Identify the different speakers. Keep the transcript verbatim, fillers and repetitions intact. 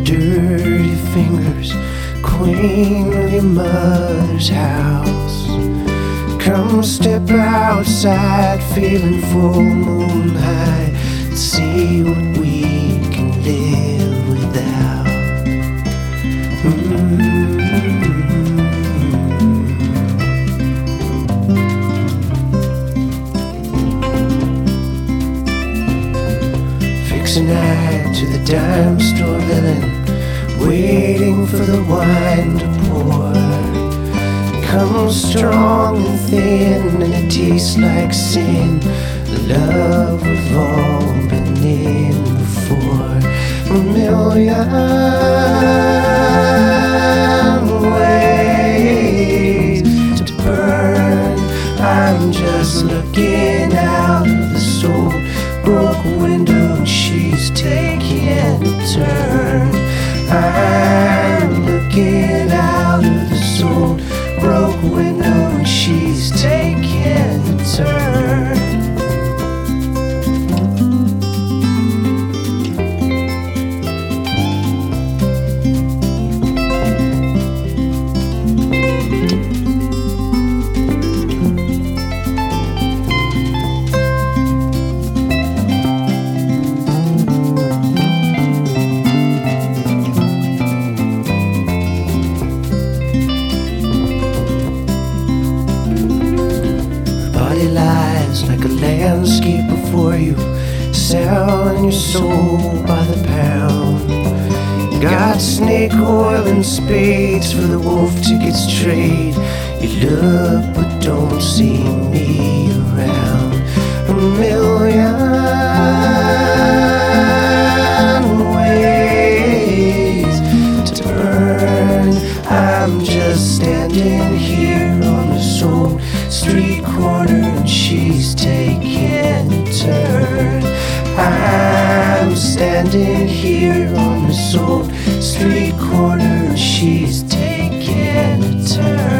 Speaker 1: dirty fingers, queen of your mother's house. Come step outside, feeling full moon high. Let's see what we can live without. Mm-hmm. Fix a night to the dime store villain, waiting for the wine to pour. Come strong and thin, and it tastes like sin. The love we've all been in before. A million ways to burn. I'm just looking out of the soul broke window, and she's taking a turn. I'm looking out of the soul broke window, and she's taking a turn. Lies like a landscape before you, selling your soul by the pound. Got snake oil and spades for the wolf tickets trade. You look but don't see me around. A million ways to burn. I'm just standing here on this old street corner, and she's taking a turn. I'm standing here on this old street corner, and she's taking a turn.